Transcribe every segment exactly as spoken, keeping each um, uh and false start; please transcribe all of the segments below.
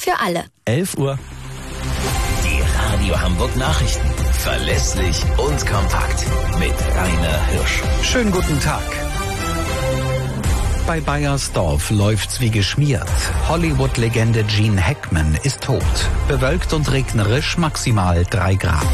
für alle. elf Uhr. Die Radio Hamburg Nachrichten. Verlässlich und kompakt. Mit Rainer Hirsch. Schönen guten Tag. Bei Baiersdorf läuft's wie geschmiert. Hollywood-Legende Gene Hackman ist tot. Bewölkt und regnerisch, maximal drei Grad.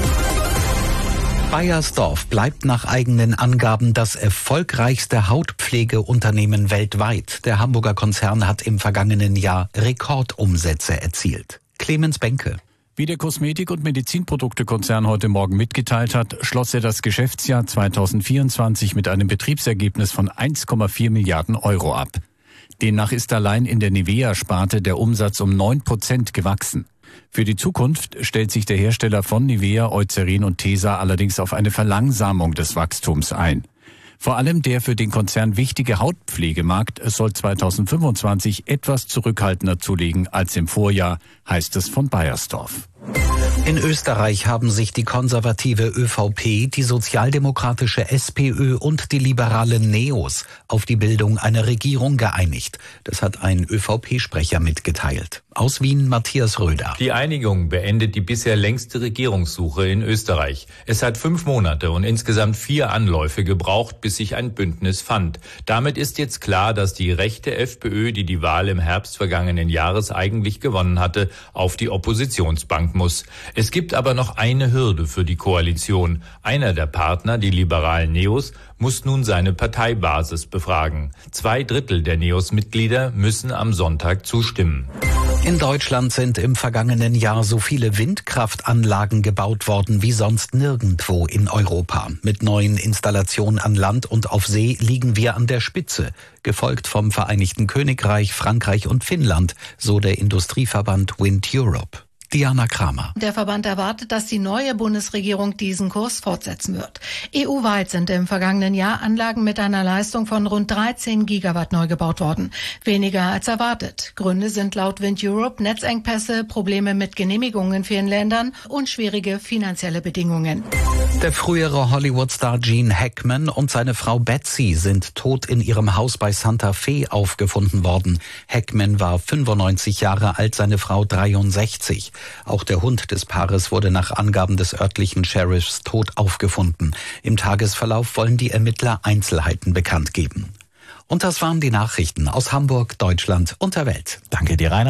Baiersdorf bleibt nach eigenen Angaben das erfolgreichste Hautpflegeunternehmen weltweit. Der Hamburger Konzern hat im vergangenen Jahr Rekordumsätze erzielt. Clemens Benke. Wie der Kosmetik- und Medizinproduktekonzern heute Morgen mitgeteilt hat, schloss er das Geschäftsjahr zweitausendvierundzwanzig mit einem Betriebsergebnis von eins Komma vier Milliarden Euro ab. Demnach ist allein in der Nivea-Sparte der Umsatz um neun Prozent gewachsen. Für die Zukunft stellt sich der Hersteller von Nivea, Eucerin und Tesa allerdings auf eine Verlangsamung des Wachstums ein. Vor allem der für den Konzern wichtige Hautpflegemarkt soll zweitausendfünfundzwanzig etwas zurückhaltender zulegen als im Vorjahr, heißt es von Baiersdorf. In Österreich haben sich die konservative ÖVP, die sozialdemokratische SPÖ und die liberale NEOS auf die Bildung einer Regierung geeinigt. Das hat ein ÖVP-Sprecher mitgeteilt. Aus Wien Matthias Röder. Die Einigung beendet die bisher längste Regierungssuche in Österreich. Es hat fünf Monate und insgesamt vier Anläufe gebraucht, bis sich ein Bündnis fand. Damit ist jetzt klar, dass die rechte FPÖ, die die Wahl im Herbst vergangenen Jahres eigentlich gewonnen hatte, auf die Oppositionsbank muss. Es gibt aber noch eine Hürde für die Koalition. Einer der Partner, die liberalen NEOS, muss nun seine Parteibasis befragen. Zwei Drittel der NEOS-Mitglieder müssen am Sonntag zustimmen. In Deutschland sind im vergangenen Jahr so viele Windkraftanlagen gebaut worden wie sonst nirgendwo in Europa. Mit neuen Installationen an Land und auf See liegen wir an der Spitze, gefolgt vom Vereinigten Königreich, Frankreich und Finnland, so der Industrieverband Wind Europe. Diana Kramer. Der Verband erwartet, dass die neue Bundesregierung diesen Kurs fortsetzen wird. E U-weit sind im vergangenen Jahr Anlagen mit einer Leistung von rund dreizehn Gigawatt neu gebaut worden. Weniger als erwartet. Gründe sind laut Wind Europe Netzengpässe, Probleme mit Genehmigungen in vielen Ländern und schwierige finanzielle Bedingungen. Der frühere Hollywood-Star Gene Hackman und seine Frau Betsy sind tot in ihrem Haus bei Santa Fe aufgefunden worden. Hackman war fünfundneunzig Jahre alt, seine Frau dreiundsechzig. Auch der Hund des Paares wurde nach Angaben des örtlichen Sheriffs tot aufgefunden. Im Tagesverlauf wollen die Ermittler Einzelheiten bekannt geben. Und das waren die Nachrichten aus Hamburg, Deutschland und der Welt. Danke dir, Rainer.